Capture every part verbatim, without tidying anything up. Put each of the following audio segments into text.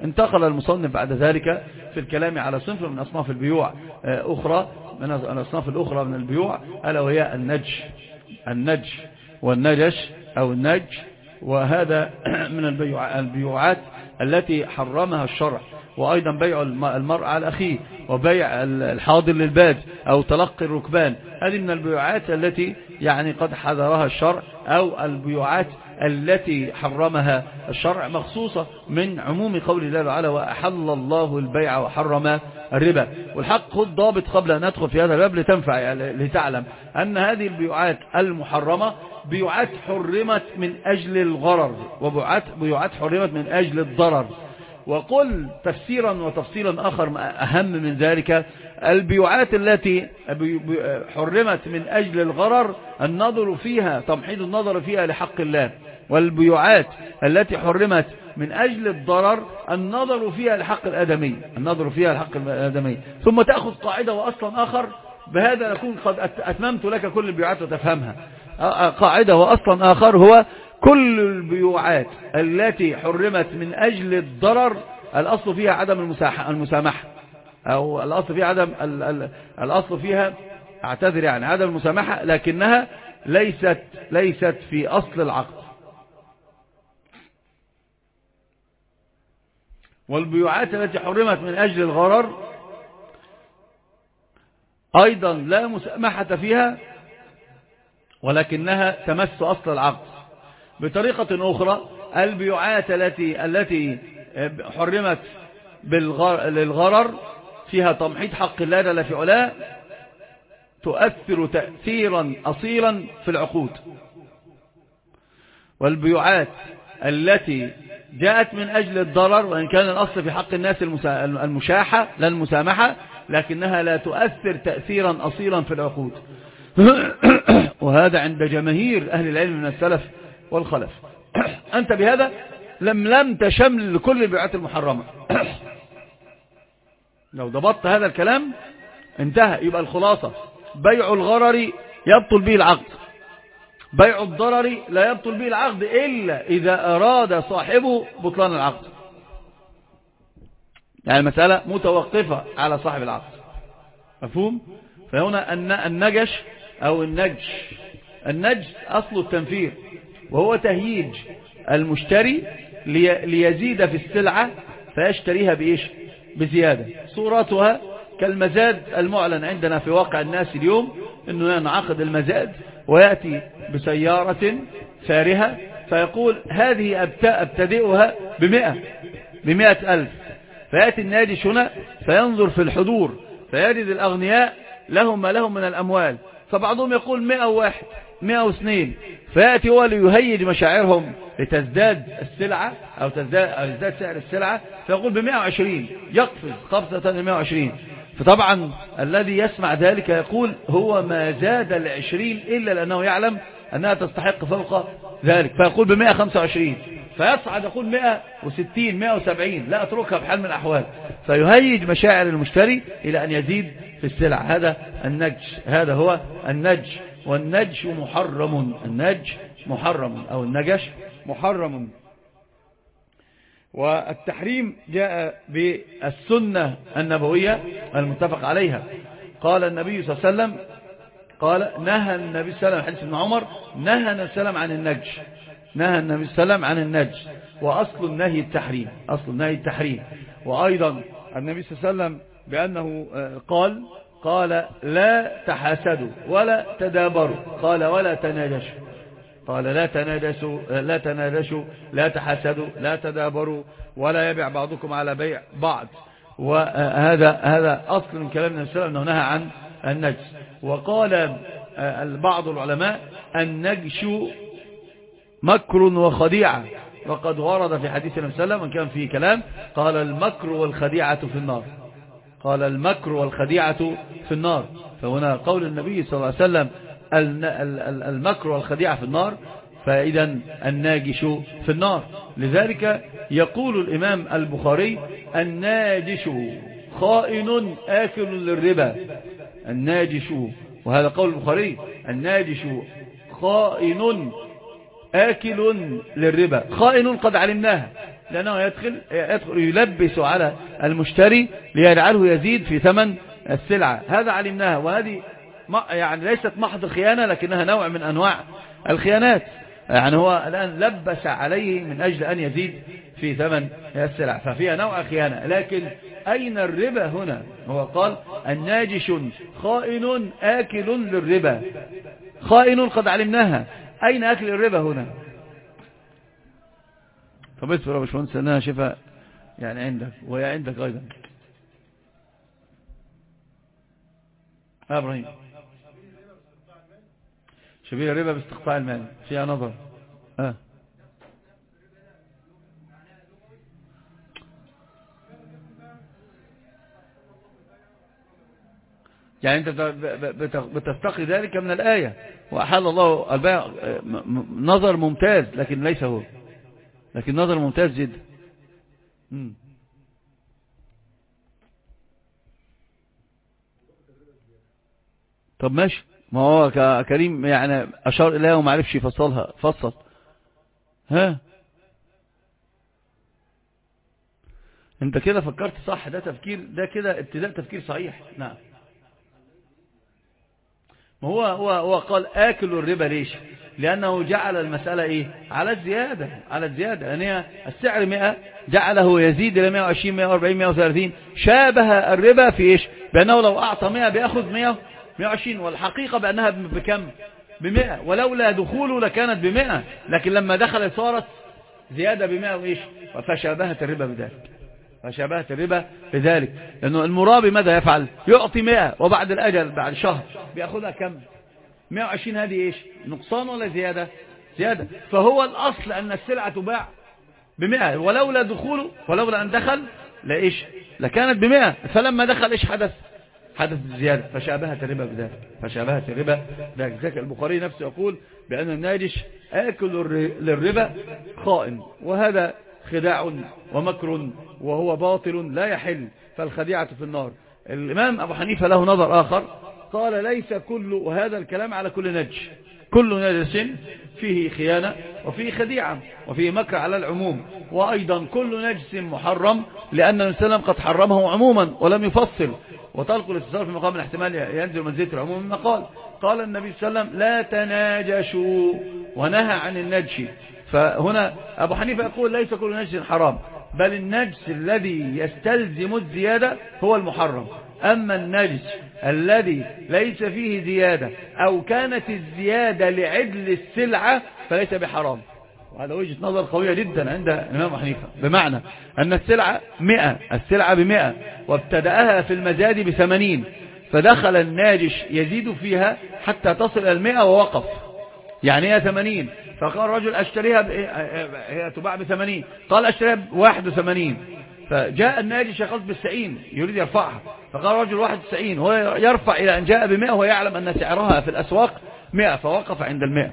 انتقل المصنف بعد ذلك في الكلام على صنف من أصناف البيوع أخرى، من الأصناف الأخرى من البيوع، ألا وهي النج النج والنجش أو النج. وهذا من البيوعات التي حرمها الشرع، وأيضا بيع المرء على أخيه، وبيع الحاضر للباد أو تلقي الركبان. هذه من البيوعات التي يعني قد حذرها الشرع، أو البيوعات التي حرمها الشرع، مخصوصة من عموم قول الله تعالى وأحل الله البيع وحرم الربا. والحق خذ ضابط قبل أن ندخل في هذا الباب لتنفع، يعني لتعلم أن هذه البيوعات المحرمة بيوعات حرمت من أجل الغرر، وبيوعات حرمت من أجل الضرر. وقل تفسيرا وتفصيلا آخر أهم من ذلك، البيوعات التي حرمت من أجل الغرر النظر فيها تمحيض النظر فيها لحق الله، والبيوعات التي حرمت من أجل الضرر النظر فيها لحق الآدمي النظر فيها لحق الآدمي. ثم تأخذ قاعدة وأصلا آخر، بهذا نكون قد أتممت لك كل البيوعات وتفهمها. قاعدة وأصلا آخر هو كل البيوعات التي حرمت من أجل الضرر الأصل فيها عدم المسامحة، أو الأصل فيها عدم الأصل فيها أعتذر يعني عدم المسامحة، لكنها ليست ليست في أصل العقد. والبيوعات التي حرمت من أجل الغرر أيضا لا مسامحة فيها، ولكنها تمس أصل العقد. بطريقة أخرى، البيوعات التي التي حرمت للغرر فيها تمحيط حق الله جل في علاه تؤثر تأثيرا أصيلا في العقود. والبيوعات التي جاءت من أجل الضرر، وإن كان الأصل في حق الناس المشاحة لا المسامحة، لكنها لا تؤثر تأثيرا أصيلا في العقود. وهذا عند جماهير أهل العلم من السلف والخلف. أنت بهذا لم لم تشمل كل البيوعات المحرمة. لو ضبطت هذا الكلام انتهى. يبقى الخلاصة: بيع الغرر يبطل به العقد، بيع الضرر لا يبطل به العقد إلا إذا أراد صاحبه بطلان العقد. يعني المسألة متوقفة على صاحب العقد، مفهوم؟ فهنا النجش أو النج النج أصل التنفير، وهو تهييج المشتري ليزيد في السلعة فيشتريها بإيش؟ بزيادة. صورتها كالمزاد المعلن عندنا في واقع الناس اليوم، أنه ينعقد المزاد ويأتي بسيارة فارهة فيقول هذه أبتدئها بمئة بمئة ألف، فيأتي الناجش هنا فينظر في الحضور فيجد الأغنياء لهم ما لهم من الأموال، فبعضهم يقول مئة وواحد مئة واثنين، فيأتي هو ليهيج مشاعرهم لتزداد السلعة أو تزداد, أو تزداد سعر السلعة، فيقول بمئة وعشرين، يقفز قفزة بمئة وعشرين. فطبعا الذي يسمع ذلك يقول هو ما زاد العشرين إلا لأنه يعلم أنها تستحق فوق ذلك، فيقول بمئة وخمسة وعشرين، فيصعد يقول مئة وستين مئة وسبعين، لا أتركها بحال من الأحوال، فيهيج مشاعر المشتري إلى أن يزيد في السلع. هذا النج، هذا هو النج. والنج محرم، النج محرم أو النجش محرم. والتحريم جاء بالسنة النبوية المتفق عليها. قال النبي صلى الله عليه وسلم، قال نهى النبي صلى الله عليه وسلم حديث ابن عمر، نهى النبي صلى الله عليه وسلم عن النج، نهى النبي صلى الله عليه وسلم عن النج، وأصل النهي التحريم، أصل النهي التحريم. وأيضا النبي صلى الله عليه وسلم بأنه قال قال لا تحاسدوا ولا تدابروا، قال ولا تناجشوا، قال لا تناجشوا لا تناجشوا لا تحاسدوا لا تدابروا ولا يبيع بعضكم على بيع بعض. وهذا هذا أصل من كلام النبي صلى الله عليه وسلم أنه نهى عن النجس. وقال بعض العلماء النجش مكر وخديعة، وقد ورد في حديث النبي صلى الله عليه وسلم وإن كان فيه كلام، قال المكر والخديعة في النار، قال المكر والخديعة في النار. فهنا قول النبي صلى الله عليه وسلم المكر والخديعة في النار، فإذا الناجش في النار. لذلك يقول الإمام البخاري الناجش خائن آكل للربا، الناجش، وهذا قول البخاري الناجش خائن آكل للربا. خائن قد علمناها، لأنه يدخل, يدخل يلبس على المشتري ليجعله يزيد في ثمن السلعة. هذا علمناها، وهذه يعني ليست محض خيانة لكنها نوع من أنواع الخيانات. يعني هو الآن لبس عليه من أجل أن يزيد في ثمن السلع، ففيها نوع خيانة. لكن أين الربا هنا؟ هو قال الناجش خائن آكل للربا. خائن قد علمناها، أين أكل الربا هنا؟ طب اصبر يا باشمهندس أنها شفاء يعني عندك وهي عندك أيضا. ابراهيم، شبيه الربا باستقطاع المال فيها نظر. اه يعني انت بتستقي ذلك من الآية وأحل الله البيع. نظر ممتاز لكن ليس هو، لكن نظر ممتاز جدا. م. طب ماشي، ما هو كريم يعني أشار إليها وما عرفش يفصلها. فصل. ها انت كده فكرت صح، ده تفكير، ده كده ابتداء تفكير صحيح. نعم، ما هو هو هو قال آكل الربا. ليش؟ لأنه جعل المسألة إيه؟ على الزيادة، على الزيادة. يعني السعر مئة جعله يزيد إلى مئة وعشرين مئة وأربعين مئة وثلاثين. شابه الربا في إيش؟ بأنه لو أعطى مئة بيأخذ مئة مئة وعشرين، والحقيقة بأنها بكم؟ بمئة، ولولا دخوله لكانت بمئة، لكن لما دخل صارت زيادة بمئة وإيش؟ فشابهت الربا بذلك، فشابهت الربا بذلك. لأنه المرابي ماذا يفعل؟ يعطي مئة وبعد الأجل بعد شهر بيأخذها كم؟ مئة وعشرين. هذه إيش؟ نقصان ولا زيادة؟ زيادة. فهو الأصل أن السلعة تباع بمئة، ولولا دخوله، ولولا أن دخل لإيش؟ لكانت بمئة، فلما دخل إيش حدث؟ حدث الزيادة، فشابهت الربا بذلك، فشابهت الربا بذلك. البخاري نفسه يقول بأن الناجش آكل للربا خائن، وهذا خداع ومكر وهو باطل لا يحل، فالخديعة في النار. الإمام أبو حنيفة له نظر آخر، قال ليس كل، وهذا الكلام على كل نجش، كل نجس فيه خيانة وفيه خديعة وفيه مكر على العموم، وأيضا كل نجس محرم لأن النبي صلى الله عليه وسلم قد حرمه عموما ولم يفصل. وتلقوا الاستثار في مقام الاحتمال ينزل منزلة العموم مما قال. قال النبي صلى الله عليه وسلم لا تناجشوا ونهى عن النجش. فهنا أبو حنيفة يقول ليس كل نجس حرام، بل النجس الذي يستلزم الزيادة هو المحرم. أما النجس الذي ليس فيه زيادة أو كانت الزيادة لعدل السلعة فليس بحرام. وهذا وجهة نظر قوية جدا عند الإمام أبو حنيفة، بمعنى أن السلعة مئة، السلعة بمئة وابتدأها في المزاد بثمانين، فدخل الناجش يزيد فيها حتى تصل إلى المئة ووقف، يعني هي ثمانين. فقال رجل أشتريها ب... هي تباع بثمانين، قال أشتريها بواحد وثمانين. فجاء الناجش يقصد بالسعين يريد يرفعها، فقال رجل واحد وتسعين، هو يرفع إلى أن جاء بمئة وهو يعلم أن سعرها في الأسواق مئة، فوقف عند المئة،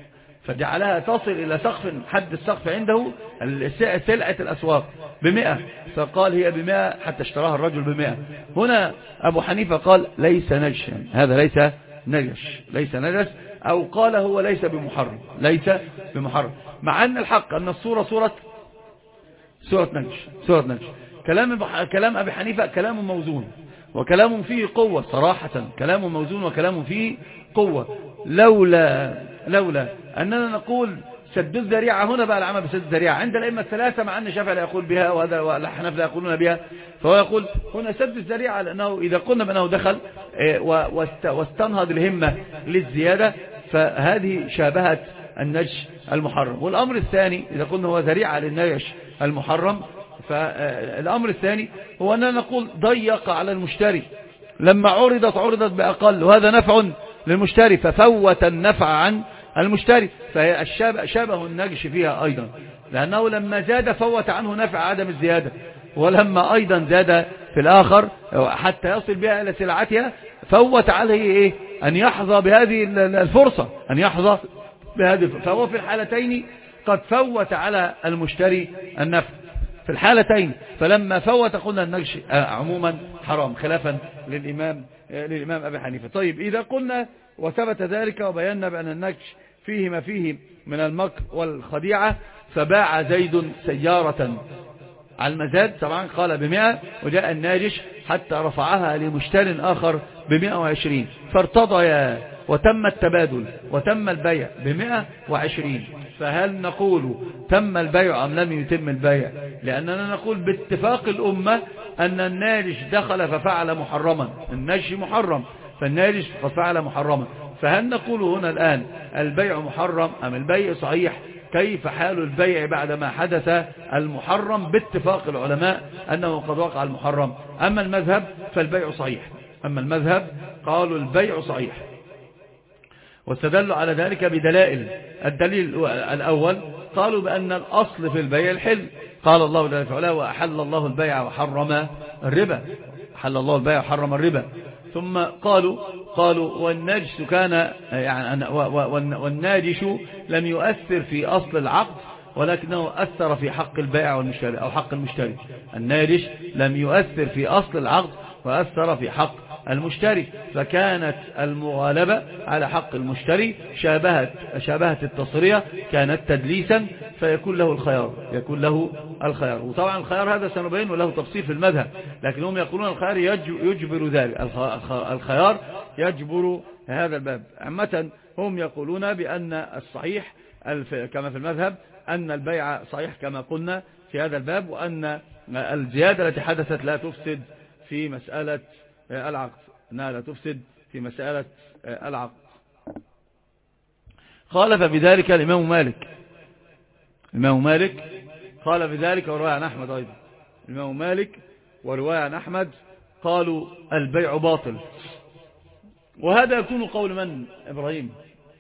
فجعلها تصل إلى سقف، حد السقف عنده سلعة الأسواق بمئة، فقال هي بمئة حتى اشتراها الرجل بمئة. هنا أبو حنيفة قال ليس نجشا، هذا ليس نجش، ليس نجس، أو قال هو ليس بمحرم، ليس بمحرم، مع أن الحق أن الصورة صورة سورة نجش، سورة نجش. كلام كلام أبي حنيفة كلام موزون، وكلام فيه قوة صراحة، كلام موزون وكلام فيه قوة. لولا لولا أننا نقول سد الذريعة، هنا بقى العمل بسد الذريعة عند الأئمة الثلاثة، مع أن الشافعي لا يقول بها وهذا والحنف لا يقولون بها، فهو يقول هنا سد الذريعة، لأنه إذا قلنا بأنه دخل واستنهض الهمة للزيادة فهذه شابهت النجش المحرم. والأمر الثاني إذا قلنا هو ذريعة للنجش المحرم، فالأمر الثاني هو أننا نقول ضيق على المشتري، لما عرضت عرضت بأقل، وهذا نفع للمشتري ففوت النفع عن المشتري، فهي شبه النجش فيها أيضا، لأنه لما زاد فوت عنه نفع عدم الزيادة، ولما أيضا زاد في الآخر حتى يصل بها إلى سلعتها فوت عليه إيه؟ أن يحظى بهذه الفرصة، أن يحظى بهذه، فهو في الحالتين قد فوت على المشتري النفع في الحالتين. فلما فوت قلنا النجش عموما حرام، خلافا للإمام للإمام أبي حنيفة. طيب إذا قلنا وثبت ذلك وبينا بأن النجش فيه ما فيه من المكر والخديعة فباع زيد سيارة على المزاد، طبعا قال بمئة، وجاء الناجش حتى رفعها لمشتر آخر بمئة وعشرين، فارتضيا وتم التبادل وتم البيع بمئة وعشرين. فهل نقول تم البيع أم لم يتم البيع؟ لأننا نقول باتفاق الأمة أن الناجش دخل ففعل محرما، الناجش محرم فالناجش قد فعل محرما. فهل نقول هنا الآن البيع محرم أم البيع صحيح؟ كيف حال البيع بعدما حدث المحرم باتفاق العلماء أنه قد وقع المحرم؟ أما المذهب فالبيع صحيح، أما المذهب قالوا البيع صحيح، واستدلوا على ذلك بدلائل. الدليل الأول قالوا بأن الأصل في البيع الحل، قال الله جل وعلا وأحل الله البيع وحرم الربا، أحل الله البيع وحرم الربا. ثم قالوا قالوا والناجش كان يعني والناجش لم يؤثر في أصل العقد ولكنه أثر في حق البائع والمشتري أو حق المشتري. الناجش لم يؤثر في أصل العقد وأثر في حق المشتري، فكانت المغالبة على حق المشتري شابهت شابهت التصرية، كانت تدليسا، فيكون له الخيار يكون له الخيار وطبعا الخيار هذا سنبين له تفصيل في المذهب، لكن هم يقولون الخيار يجبر ذلك، الخيار يجبر هذا الباب. عامة هم يقولون بأن الصحيح كما في المذهب أن البيع صحيح كما قلنا في هذا الباب، وأن الزيادة التي حدثت لا تفسد في مسألة العقد، أنها لا تفسد في مسألة العقد. خالف بذلك الإمام مالك، الإمام مالك قال بذلك ورواية عن أحمد أيضا، الإمام مالك ورواية عن أحمد قالوا البيع باطل. وهذا يكون قول من؟ إبراهيم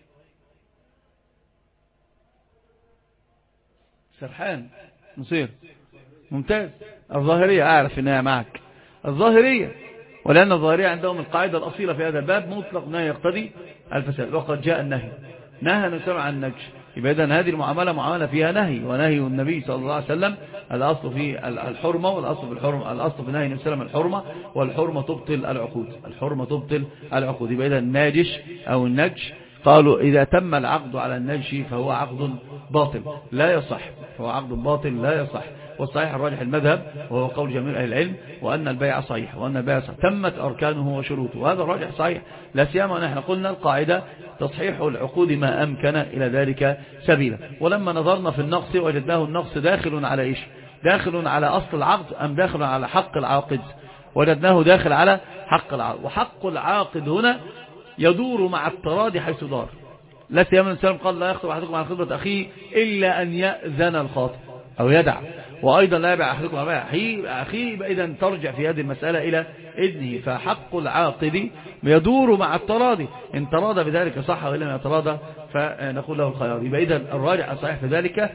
سرحان مصير ممتاز. الظاهرية أعرف إنها معك، الظاهرية، ولأن الظاهرية عندهم القاعدة الأصيلة في هذا الباب مطلق نهي يقتضي الفساد، وقد جاء النهي نهى نسمع عن النجش، يبقى إذن هذه المعاملة معاملة فيها نهي، ونهي النبي صلى الله عليه وسلم الأصل في الحرمة، والأصل في الحرمة الأصل في نهي النبي صلى الله عليه وسلم الحرمة، والحرمة تبطل العقود، الحرمة تبطل العقود. يبقى إذن الناجش أو النجش قالوا إذا تم العقد على النجش فهو عقد باطل لا يصح، فهو عقد باطل لا يصح. والصحيح الراجح المذهب وهو قول جميع أهل العلم، وأن البيع صحيح، وأن البيع صحيح تمت أركانه وشروطه، وهذا الراجح صحيح، لا سيما ونحن قلنا القاعدة تصحيح العقود ما أمكن إلى ذلك سبيلا. ولما نظرنا في النقص وجدناه النقص داخل على إيش؟ داخل على أصل العقد أم داخل على حق العاقد؟ وجدناه داخل على حق العاقد، وحق العاقد هنا يدور مع التراضي حيث دار، لا سيما الإنسان قال لا يخطب أحدكم عن خطبة أخيه إلا أن يأذن الخاطب أو يدع، وأيضا لا يبيع أحدكم على بيع أخيه، إذا ترجع في هذه المسألة إلى إذنه. فحق العاقد يدور مع التراضي، إن تراضى بذلك صح وإن لم يتراضى فنقول له الخيار. يبقى إذا الراجع الصحيح في ذلك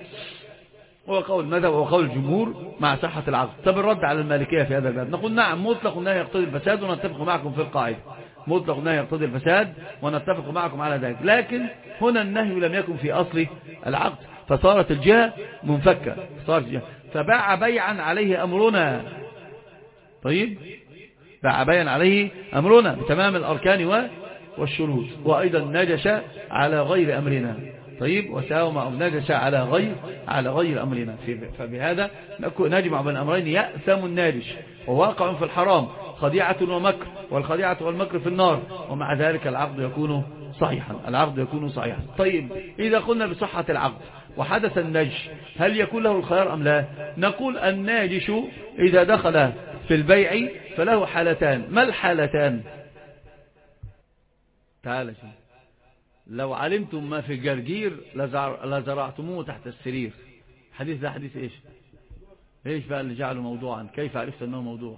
هو قول المذهب وقول الجمهور مع صحة العقد. طب الرد على المالكية في هذا الباب، نقول نعم مطلق النهي يقتضي الفساد، ونتفق معكم في القاعدة مطلق النهي يقتضي الفساد ونتفق معكم على ذلك، لكن هنا النهي لم يكن في أصل العقد، فصارت الجهة منفكة، صارت الجهة فباع بيعا عليه أمرنا. طيب باع بيعا عليه أمرنا بتمام الأركان والشروط، وأيضا نجش على غير أمرنا. طيب وساوم أو نجش على غير على غير أمرنا، فبهذا نجمع بين أمرين يأثم الناجش وواقع في الحرام، خديعة ومكر، والخديعة والمكر في النار، ومع ذلك العقد يكون صحيحا، العقد يكون صحيحا. طيب إذا قلنا بصحة العقد وحدث النجش هل يكون له الخيار أم لا؟ نقول الناجش إذا دخل في البيع فله حالتان. ما الحالتان؟ تعال شيء. لو علمتم ما في الجرجير لزرعتموه تحت السرير. حديث ده حديث ايش؟ ايش بقى اللي جعله موضوعا؟ كيف عرفت انه موضوع؟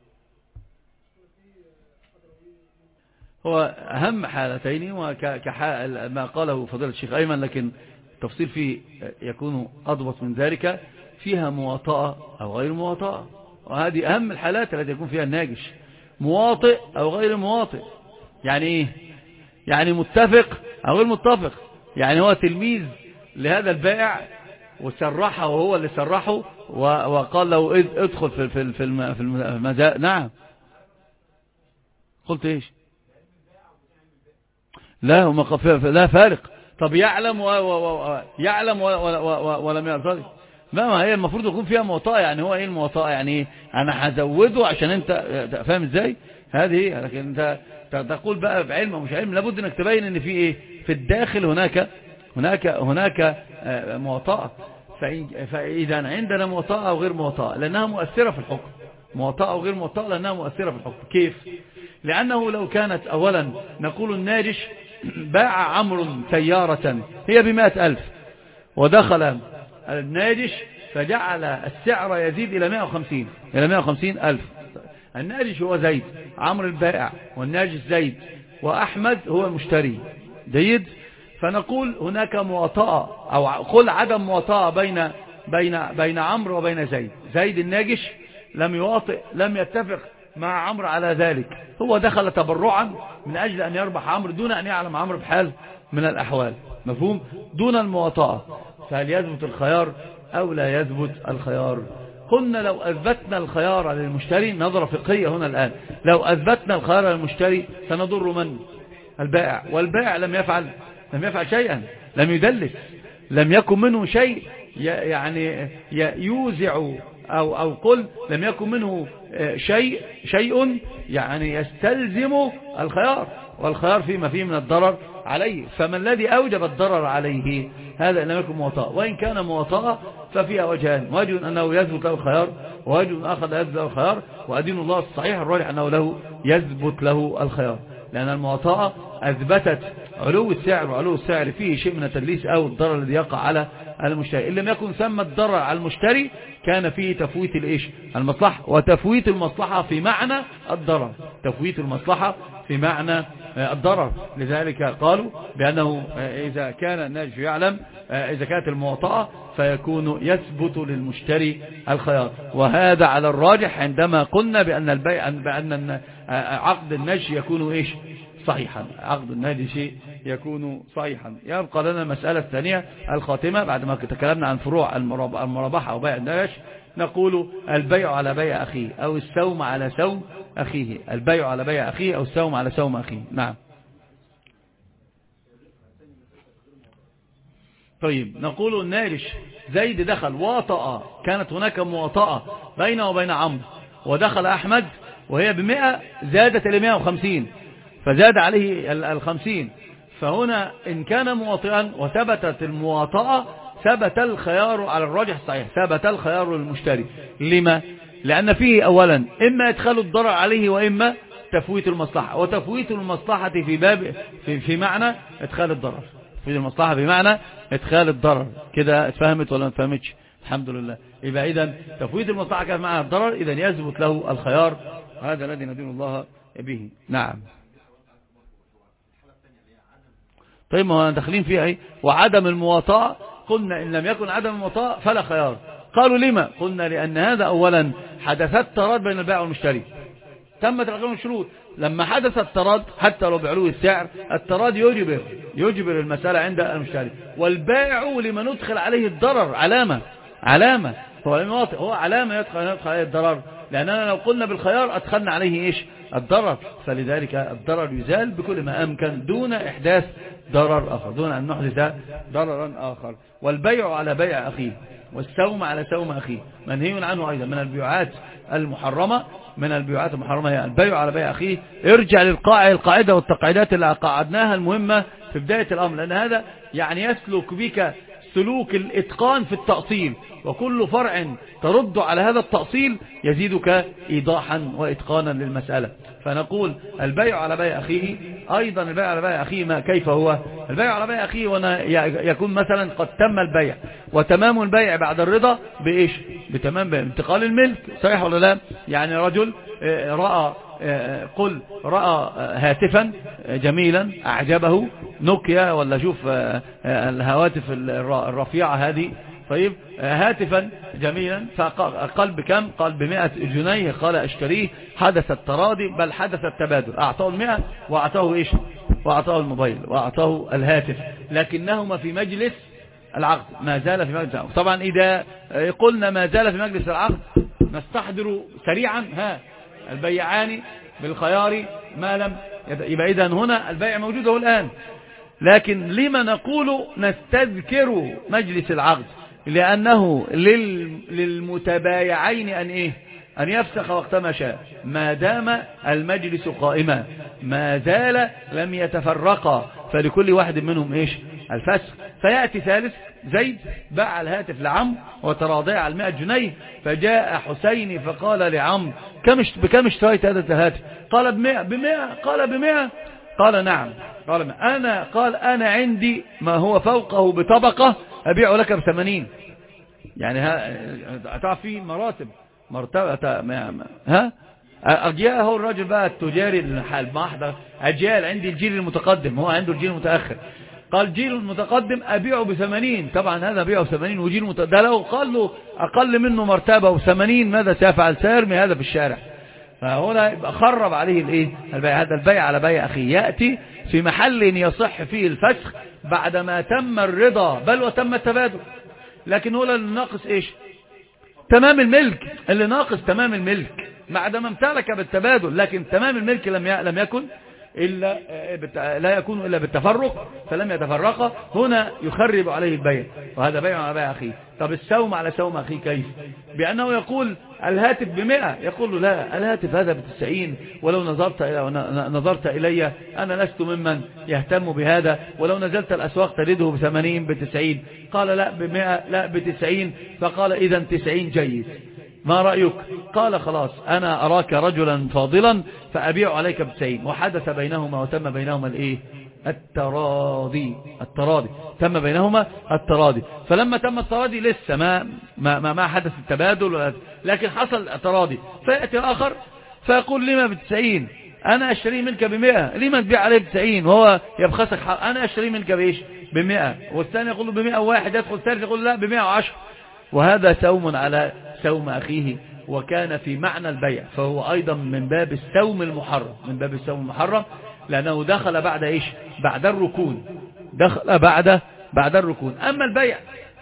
هو أهم حالتين وكحال ما قاله فضيلة الشيخ أيمن، لكن التفصيل فيه يكون أضبط من ذلك، فيها مواطأة أو غير مواطأة، وهذه أهم الحالات التي يكون فيها الناجش، مواطئ أو غير مواطئ. يعني إيه؟ يعني متفق أو غير متفق، يعني هو تلميذ لهذا البائع وسرحه وهو اللي سرحه وقال له ادخل في في في في المزاد. نعم قلت ايش؟ لا هما لا فارق طب يعلم و... و... و... يعلم و... و... و... ولم يرتضي. ما هي المفروض يكون فيها مواطأة. يعني هو ايه المواطأة؟ يعني ايه؟ انا هزوده عشان انت فاهم ازاي هذه. لكن انت تقول بقى بعلم او مش علم، لابد انك تبين ان في ايه في الداخل. هناك هناك هناك مواطأة. فاذا عندنا مواطأة او غير مواطأة لانها مؤثرة في الحكم. مواطأة او غير مواطأة لانها مؤثرة في الحكم. كيف؟ لانه لو كانت اولا نقول الناجش باع عمرو سيارة هي بمائة ألف، ودخل الناجش فجعل السعر يزيد إلى مائة وخمسين إلى مائة وخمسين ألف. الناجش هو زيد، عمرو البائع، والناجش زيد، وأحمد هو المشتري. جيد. فنقول هناك مواطأة أو قل عدم مواطأة بين بين بين عمرو وبين زيد. زيد الناجش لم يواطئ، لم يتفق مع عمرو على ذلك. هو دخل تبرعا من أجل أن يربح عمرو دون أن يعلم عمرو بحال من الأحوال. مفهوم؟ دون المواطأة. فهل يثبت الخيار أو لا يثبت الخيار؟ قلنا لو أثبتنا الخيار للمشتري، نظرة فقهية هنا الآن، لو أثبتنا الخيار للمشتري سنضر من؟ البائع. والبائع لم يفعل لم يفعل شيئا، لم يدلس، لم يكن منه شيء يعني يوزع أو أو قل لم يكن منه شيء شيء يعني يستلزم الخيار، والخيار فيما فيه من الضرر عليه. فما الذي أوجب الضرر عليه؟ هذا لم يكن مواطأة. وإن كان مواطأة ففيها وجهان، وجه أنه يثبت له الخيار، ووجه آخر لا يثبت له الخيار. وأدين الله الصحيح الراجح أنه له يثبت له الخيار، لأن المواطأة أثبتت علو السعر، وعلو السعر فيه شيء من التدليس أو الضرر الذي يقع على المشتري. إن لم يكن ثم الضرر على المشتري كان فيه تفويت الإيش المصلحة، وتفويت المصلحة في معنى الضرر، تفويت المصلحة في معنى الضرر. لذلك قالوا بأنه إذا كان الناجش يعلم، إذا كانت المواطأة فيكون يثبت للمشتري الخيار. وهذا على الراجح عندما قلنا بأن البيع بأن عقد النجش يكون إيش صحيحا، عقد النجش يكون صحيحا. يبقى لنا المسألة الثانية الخاتمة بعدما تكلمنا عن فروع المرابحة وبيع النجش. نقول البيع على بيع أخيه أو السوم على سوم أخيه. البيع على بيع أخيه أو السوم على سوم أخيه. نعم. طيب نقول الناجش زيد دخل واطأ، كانت هناك مواطأة بينه وبين عمرو، ودخل أحمد وهي بمئة زادت إلى مئة وخمسين، فزاد عليه الخمسين. فهنا إن كان مواطئا وثبتت المواطأة ثبت الخيار على الراجح صحيح، ثبت الخيار للمشتري. لما؟ لأن فيه أولا إما إدخال الضرر عليه وإما تفويت المصلحة، وتفويت المصلحة في باب في, في معنى إدخال الضرر، تفويت المصلحة بمعنى إدخال الضرر. كده اتفهمت ولا ما اتفهمتش؟ الحمد لله. يبقى إذن تفويت المصلحة كان معنى الضرر، إذن يثبت له الخيار. هذا الذي ندين الله به. نعم. طيب ما هو داخلين فيها ايه؟ وعدم المواطأة قلنا إن لم يكن عدم المواطأة فلا خيار. قالوا لما؟ قلنا لأن هذا أولا حدثت تراد بين البائع والمشتري، تمت الأقسام الشروط. لما حدث التراد حتى لو بعلو السعر، التراد يجبر يجبر المسألة عند المشتري. والبائع لما ندخل عليه الضرر علامة علامة هو لم يواطئ، هو علامة يدخل, يدخل عليه الضرر، لأننا لو قلنا بالخيار أدخلنا عليه إيش الضرر. فلذلك الضرر يزال بكل ما أمكن دون إحداث ضرر آخر، دون أن نحدث ضررا آخر. والبيع على بيع أخيه والسوم على سوم أخيه منهي عنه أيضا من البيعات المحرمة. من البيعات المحرمة هي البيع على بيع أخيه. ارجع للقاعدة القاعدة والتقعيدات اللي قعدناها المهمة في بداية الأمر، لأن هذا يعني يسلك بك سلوك الإتقان في التأصيل، وكل فرع ترد على هذا التأصيل يزيدك إيضاحا وإتقانا للمسألة. فنقول البيع على بيع أخيه. أيضا البيع على بيع أخيه ما كيف هو البيع على بيع أخيه؟ وانا يكون مثلا قد تم البيع، وتمام البيع بعد الرضا بإيش؟ بتمام بانتقال الملك، صحيح ولا لا؟ يعني رجل رأى قل رأى هاتفا جميلا أعجبه، نوكيا ولا شوف الهواتف الرفيعة هذه، طيب هاتفا جميلا، فقال بكم؟ قال بمئة جنيه، قال اشتريه. حدث التراضي بل حدث التبادل، أعطاه المئة وأعطاه إيش؟ وأعطاه الموبايل وأعطاه الهاتف، لكنهما في مجلس العقد، ما زال في مجلس العقد. طبعا إذا قلنا ما زال في مجلس العقد نستحضر سريعا ها البيعان بالخيار ما لم يبقى إذن هنا البيع موجوده الآن. لكن لما نقول نستذكر مجلس العقد؟ لأنه للمتبايعين أن إيه؟ أن يفسخ وقتما شاء ما دام المجلس قائما، ما زال لم يتفرقا، فلكل واحد منهم إيش؟ الفسخ. فيأتي ثالث زيد باع الهاتف لعم وتراضي على المائة جنيه، فجاء حسين فقال لعم كم بكم اشتريت هذا الهاتف؟ قال بمئة. بمئة؟ قال بمئة. قال نعم. قال ما أنا قال أنا عندي ما هو فوقه بطبقة أبيع لك بثمانين. يعني هتعرف في مراتب مرتبة ها أجيال. هو الراجل بقى التجاري الحال محضر أجيال، عندي الجيل المتقدم، هو عنده الجيل المتأخر. قال جيل المتقدم أبيعه بثمانين. طبعا هذا أبيعه بثمانين وجيل المتقدم ده لو قال له أقل منه مرتبة وثمانين ماذا سيفعل؟ سيرمي هذا في الشارع. فهنا يبقى خرب عليه الايه البيع. هذا البيع على بيع أخيه يأتي في محل يصح فيه الفسخ بعدما تم الرضا بل وتم التبادل. لكن هو اللي ناقص ايش؟ تمام الملك. اللي ناقص تمام الملك بعدما امتلك بالتبادل، لكن تمام الملك لم لم يكن إلا لا يكون إلا بالتفرق، فلم يتفرق. هنا يخرب عليه البيع، وهذا بيع على بيع أخيه. طب السوم على سوم أخيه كيف؟ بأنه يقول الهاتف بمئة، يقول له لا الهاتف هذا بتسعين، ولو نظرت إلى نظرت إلي أنا لست ممن يهتم بهذا، ولو نزلت الأسواق تجده بثمانين بتسعين. قال لا بمئة لا بتسعين. فقال إذا تسعين جيد، ما رأيك؟ قال خلاص أنا أراك رجلا فاضلا فأبيع عليك بتسعين. وحدث بينهما وتم بينهما الإيه؟ التراضي. التراضي تم بينهما التراضي. فلما تم التراضي لسه ما ما ما, ما حدث التبادل، لكن حصل التراضي. فيأتي الآخر فيقول لما بتسعين؟ أنا أشتري منك بمئة، لما تبيع عليه بتسعين وهو يبخسك حق؟ أنا أشتري منك بإيش؟ بمئة. والثاني يقول له بمئة واحد، يدخل الثالث يقول لا بمئة وعشر. وهذا سوم على سوم أخيه، وكان في معنى البيع، فهو أيضا من باب السوم المحرم، من باب السوم المحرم، لأنه دخل بعد إيش؟ بعد الركون، دخل بعد بعد الركون. أما البيع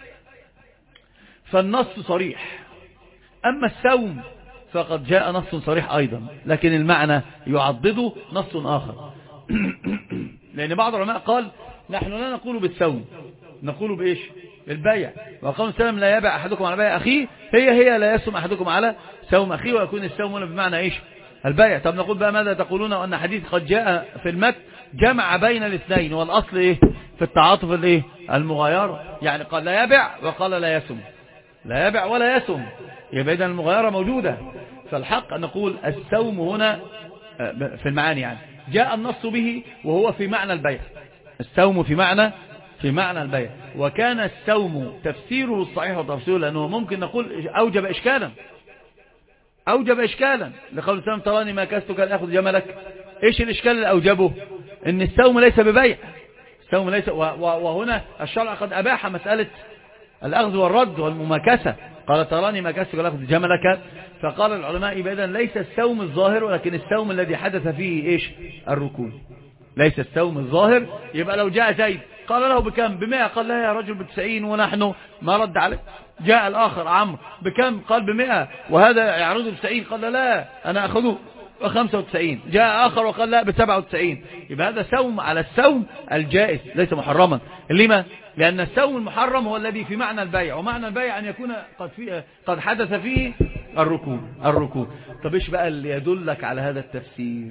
فالنص صريح، أما السوم فقد جاء نص صريح أيضا، لكن المعنى يعضده نص آخر. لأن بعض العلماء قال نحن لا نقول بالسوم، نقول بإيش؟ البيع. وقال السلام لا يبيع أحدكم على بيع أخيه، هي هي لا يسوم أحدكم على سوم أخيه، ويكون السوم هنا بمعنى إيش؟ البيع. طب نقول بقى ماذا تقولون وأن حديث قد جاء في المتن جمع بين الاثنين، والأصل إيه؟ في التعاطف الإيه؟ المغايرة. يعني قال لا يبيع وقال لا يسوم، لا يبيع ولا يسوم، يبقى إذن المغايرة موجودة. فالحق أن نقول السوم هنا في المعاني، يعني جاء النص به وهو في معنى البيع. السوم في معنى في معنى البيع. وكان السوم تفسيره الصحيح وتفسيره، لأنه ممكن نقول أوجب إشكالا، أوجب إشكالا لقول السلام تراني ما كستك لأخذ جملك. إيش الإشكال اللي أوجبه؟ إن السوم ليس ببيع، السوم ليس، وهنا الشرع قد أباح مسألة الأخذ والرد والمماكسة. قال تراني ما كستك لأخذ جملك. فقال العلماء إذا ليس السوم الظاهر، ولكن السوم الذي حدث فيه إيش؟ الركون. ليس السوم الظاهر. يبقى لو جاء زيد قال له بكم؟ بمئة. قال لا يا رجل بتسعين، ونحن ما رد عليه. جاء الآخر عمرو بكم؟ قال بمئة، وهذا يعرض بتسعين. قال لا أنا أخذه بخمسة وتسعين. جاء آخر وقال لا بسبعة وتسعين. يبقى هذا سوم على السوم الجائز ليس محرما. لما؟ لأن السوم المحرم هو الذي في معنى البيع، ومعنى البيع أن يكون قد, فيه قد حدث فيه الركون. الركون. طب إيش بقى اللي يدلك على هذا التفسير؟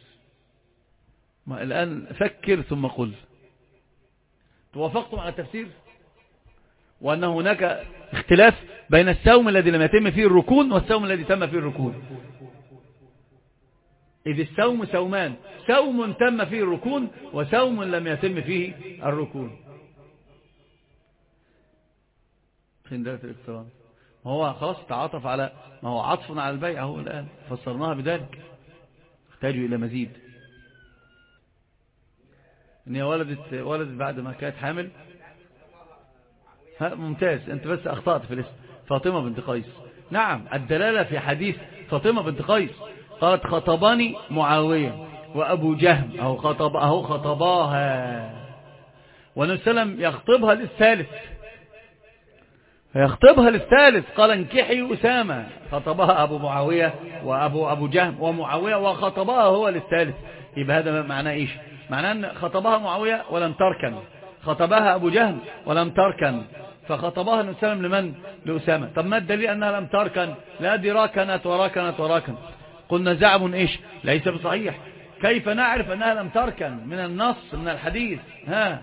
ما الآن فكر ثم قل. توافقتم على التفسير وأن هناك اختلاف بين السوم الذي لم يتم فيه الركون والسوم الذي تم فيه الركون. إذ السوم سومان، سوم تم فيه الركون وسوم لم يتم فيه الركون. فين دلالة الاقتران؟ ما هو خلاص تعاطف على، ما هو عطف على البيع. هو الآن فسرناها بذلك، احتاجوا إلى مزيد. ان هي ولدت ولدت بعد ما كانت حامل. ممتاز، انت بس اخطأت في الاسم. فاطمة بنت قيس. نعم، الدلالة في حديث فاطمة بنت قيس قالت خطباني معاوية وابو جهم، او خطب اهو خطباها، والنبي صلى الله عليه وسلم يخطبها للثالث، يخطبها للثالث. قال انكحي أسامة. خطبها ابو معاوية وابو ابو جهم ومعاوية، وخطبها هو للثالث. يبقى هذا معناه ايش؟ معناه أن خطبها معاوية ولم تركن، خطبها أبو جهل ولم تركن، فخطبها النبي صلى الله عليه وسلم لمن؟ لأسامة. طب ما الدليل أنها لم تركن؟ لا دي راكنت وراكنت وراكنت. قلنا زعم إيش؟ ليس بصحيح. كيف نعرف أنها لم تركن؟ من النص، من الحديث. ها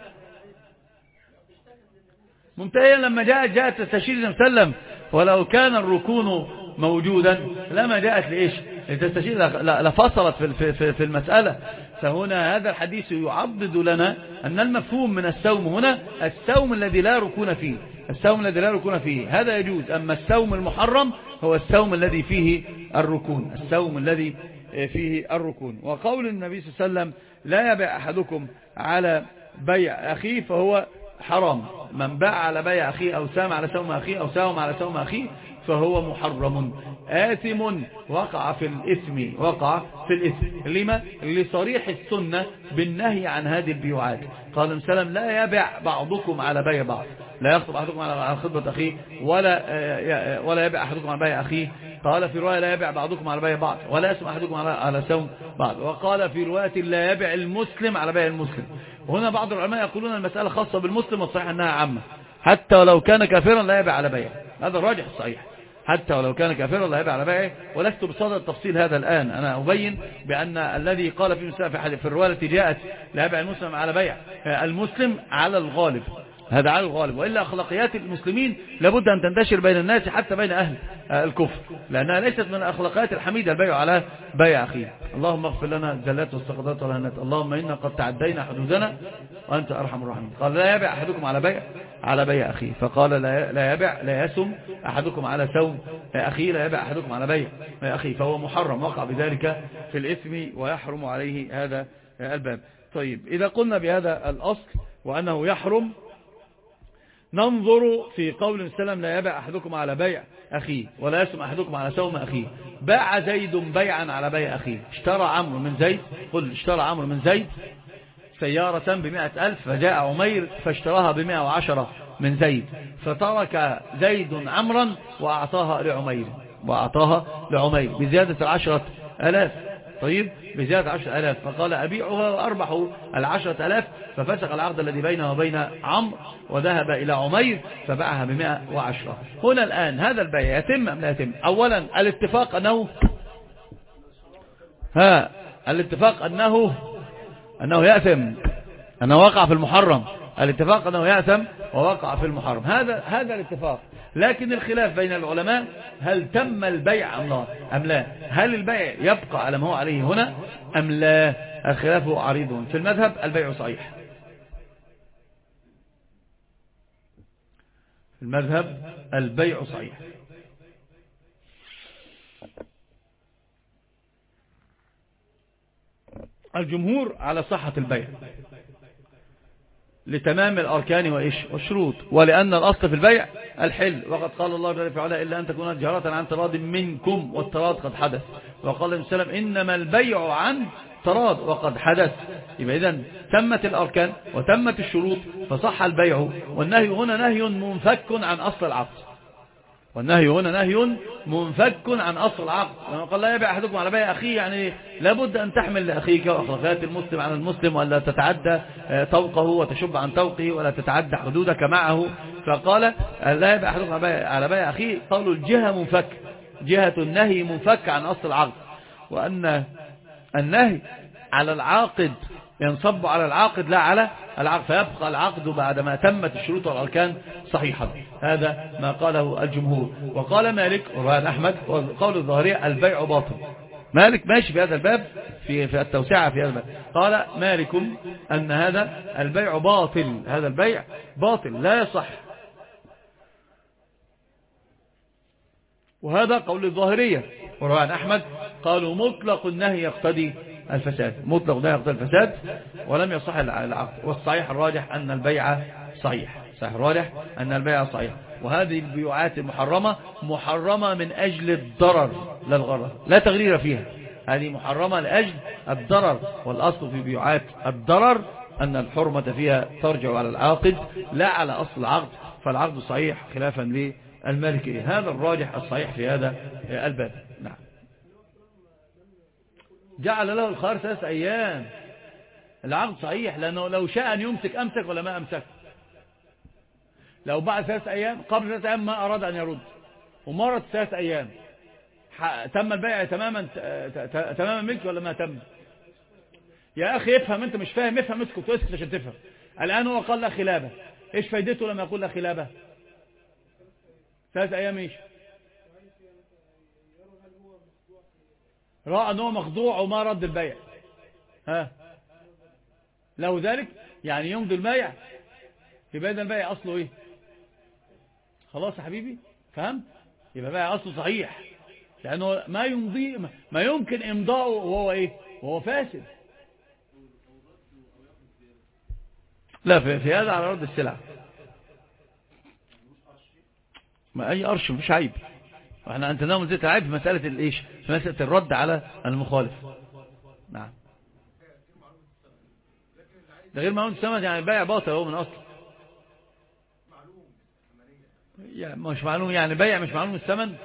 منتهيا لما جاءت جاءت تستشير النبي صلى الله عليه وسلم، ولو كان الركون موجودا لما جاءت لإيش؟ لتستشير، لفصلت في في في المسألة. فهنا هذا الحديث يعضد لنا أن المفهوم من السوم هنا السوم الذي لا ركون فيه، السوم الذي لا ركون فيه هذا يجوز. أما السوم المحرم هو السوم الذي فيه الركون، السوم الذي فيه الركون. وقول النبي صلى الله عليه وسلم لا يبيع أحدكم على بيع أخيه فهو حرام. من باع على بيع أخيه أو سام على سوم أخيه أو ساوم على سوم أخيه فهو محرم آثم، وقع في الإثم، وقع في الإثم. لما؟ لصريح السنة بالنهي عن هذه البيوعات. قال النبي صلى الله عليه وسلم لا يبيع بعضكم على بيع بعض، لا يخطب أحدكم على خطبة أخيه، ولا ولا يبيع أحدكم على بيع أخيه. قال في رواية لا يبيع بعضكم على بيع بعض، ولا يسم أحدكم على على سوم بعض. وقال في رواية لا يبيع المسلم على بيع المسلم. وهنا بعض العلماء يقولون المسألة خاصة بالمسلم، والصحيح أنها عامة، حتى ولو كان كافرا لا يبيع على بيع. هذا الراجح الصحيح، حتى ولو كان كافرا لا يبيع على بيعه. ولست بصدد تفصيل هذا الآن، أنا أبين بأن الذي قال في في في الرواية التي جاءت لا يبيع المسلم على بيع المسلم على الغالب، هذا على الغالب. وإلا أخلاقيات المسلمين لابد أن تنتشر بين الناس حتى بين أهل الكفر، لأنها ليست من الأخلاقيات الحميدة البيع على بيع أخيه. اللهم اغفر لنا الزلات والسقطات والهنات، اللهم إنا قد تعدينا حدودنا وأنت أرحم الراحمين. قال لا يبيع أحدكم على بيع على بيع أخيه، فقال لا يبيع لا يسم أحدكم على سوم أخيه، لا يبيع أحدكم على بيع أخيه، فهو محرم، وقع بذلك في الإثم ويحرم عليه هذا الباب. طيب إذا قلنا بهذا الأصل وأنه يحرم، ننظر في قول السلام لا يبيع أحدكم على بيع أخيه ولا يسم أحدكم على سوم أخيه. باع زيد بيعا على بيع أخيه، اشترى عمرو من زيد، قل اشترى عمرو من زيد سيارة بمئة ألف، فجاء عمير فاشتراها بمئة وعشرة من زيد، فترك زيد عمرا وأعطاها لعمير، وأعطاها لعمير بزيادة العشرة ألاف. طيب بزيادة عشرة ألاف، فقال أبيعها وأربح العشرة ألاف، ففسق العقد الذي بينه وبين عمرو وذهب إلى عمير فباعها بمئة وعشرة. هنا الآن هذا البيع يتم أم لا يتم؟ أولا الاتفاق أنه ها الاتفاق أنه أنه يأثم، أنه وقع في المحرم، الاتفاق أنه يأثم ووقع في المحرم، هذا هذا الاتفاق. لكن الخلاف بين العلماء هل تم البيع أم لا أم لا، هل البيع يبقى على ما هو عليه هنا أم لا؟ الخلاف عريض. في المذهب البيع صحيح، في المذهب البيع صحيح. الجمهور على صحة البيع لتمام الأركان وإيش والشروط، ولأن الأصل في البيع الحل، وقد قال الله جل في علاه إلا أن تكون تجارة عن تراض منكم والتراض قد حدث، وقال النبي صلى الله عليه وسلم إنما البيع عن تراض وقد حدث. يبقى إذن تمت الأركان وتمت الشروط فصح البيع. والنهي هنا نهي منفك عن أصل العقد، والنهي هنا نهي منفك عن أصل العقد. لما قال لا يبيع أحدكم على بيع أخيه، يعني لابد أن تحمل لأخيك وأخلاقيات المسلم عن المسلم، ولا تتعدى طوقه وتشب عن طوقه، ولا تتعدى حدودك معه. فقال لا يبيع أحدكم على بيع أخيه، قالوا الجهة منفك، جهة النهي منفك عن أصل العقد، وأن النهي على العاقد ينصب على العاقد لا على العقد، فيبقى العقد بعدما تمت الشروط والأركان صحيحا. هذا ما قاله الجمهور. وقال مالك ورواه أحمد وقول الظاهرية البيع باطل. مالك ماشي في هذا الباب في في التوسعة في هذا الباب، قال مالك أن هذا البيع باطل، هذا البيع باطل لا يصح. وهذا قول الظاهرية. ورواه أحمد قالوا مطلق النهي يقتضي الفساد، مطلق النهي يقتضي الفساد ولم يصح العقد. والصحيح الراجح أن البيع صحيح، صحيح الراجح أن البيع صحيح. وهذه البيوعات المحرمة محرمة من أجل الضرر لا الغرر، لا تغرير فيها، هذه محرمة لأجل الضرر. والأصل في بيوعات الضرر أن الحرمة فيها ترجع على العاقد لا على أصل العقد، فالعقد صحيح خلافا للمالكية. هذا الراجح الصحيح في هذا الباب. نعم. جعل له الخيار ثلاث أيام، العقد صحيح، لأنه لو شاء أن يمسك أمسك ولا ما أمسك. لو بعد ثلاث أيام قبل ثلاث أيام ما أراد أن يرد ومرت ثلاث أيام تم البيع تماما تماما ملك ولا ما تم؟ يا أخي افهم، أنت مش فاهم افهم، اسكت واسكت عشان تفهم. الآن هو قال لا خلابة، إيش فايدته لما يقول لا خلابة؟ ثلاث أيام إيش؟ رأى أنه مخضوع وما رد البيع، ها لو ذلك يعني يمضي البيع، يبقى ده البيع أصله إيه؟ خلاص يا حبيبي فهمت؟ يبقى البيع أصله صحيح، لأنه ما يمضي ما يمكن إمضاؤه وهو إيه؟ وهو فاسد. لا في, في هذا على رد السلع ما أي قرش مفيش عيب. واحنا أنت نوم زيت عيب في مسألة الإيش؟ في مسألة الرد على المخالف. نعم ده غير معلوم الثمن، يعني البيع باطل هو من أصل، يعني مش معلوم، يعني بيع مش معلوم الثمن.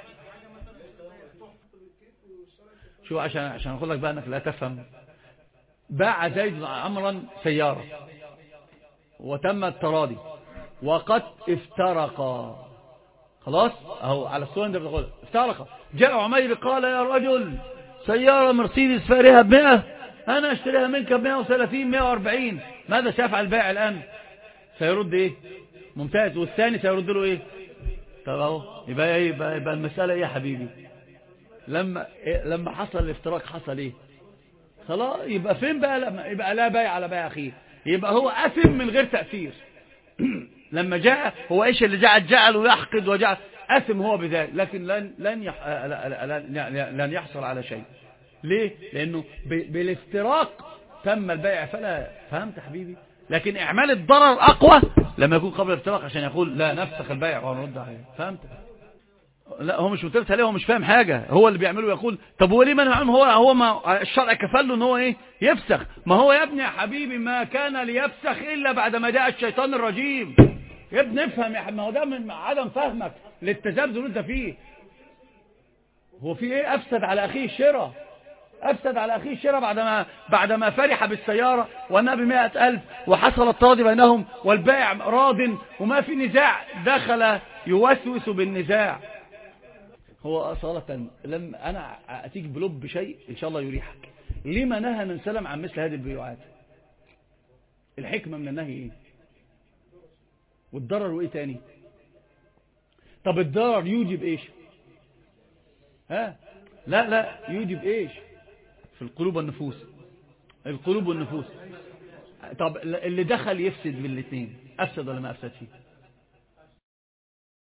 شو عشان عشان أقول لك بقى أنك لا تفهم. باع زيد عمرا سيارة وتم التراضي وقد افترقا، خلاص اهو على الصورة انت بتقول افترقا. جاء عمير قال يا رجل سيارة مرسيدس فارهة بمئة، انا اشتريها منك بمئة وثلاثين مئة واربعين، ماذا سيفعل البائع الان؟ سيرد ايه؟ ممتاز. والثاني سيرد له ايه؟ طب اهو يبقى ايه؟ يبقى, يبقى المسألة ايه يا حبيبي؟ لما إيه؟ لما حصل الافتراق حصل ايه؟ خلاص يبقى فين بقى؟ لما يبقى لا بيع على بيع اخيه، يبقى هو أثم من غير تأثير. لما جاء هو ايش اللي جعل جعله يحقد وجعل أثم هو بذلك، لكن لن لن يح... لن يحصل على شيء. ليه؟ لأنه ب... بالافتراق تم البيع. فلا فهمت حبيبي؟ لكن إعمال الضرر أقوى لما يكون قبل الافتراق عشان يقول لا نفسخ البيع ونرد عليه. فهمت؟ لا هو مش متلبس عليه، هو مش فاهم حاجة، هو اللي بيعمله يقول طب هو ليه ما نعلم؟ هو هو ما الشرع كفل له ان هو ايه؟ يفسخ. ما هو يا ابني يا حبيبي ما كان ليفسخ الا بعد ما جاء الشيطان الرجيم. يا ابني افهم يا حبيبي، ما هو ده من عدم فهمك للتذبذب اللي انت فيه. هو في ايه افسد على اخيه الشراء؟ افسد على اخيه الشراء بعدما بعدما فرح بالسيارة وانها بمائة الف وحصل التراضي بينهم والبائع راض وما في نزاع، دخل يوسوس بالنزاع. هو أصالة لم أنا أتيك بلب شيء إن شاء الله يريحك. لما نهى من سلم عن مثل هذه البيوعات؟ الحكمة من النهي إيه؟ والضرر وإيه تاني؟ طب الضرر يوجب إيش؟ ها؟ لا لا يوجب إيش؟ في القلوب والنفوس. القلوب والنفوس. طب اللي دخل يفسد من الاثنين أفسد ولا ما أفسد فيه؟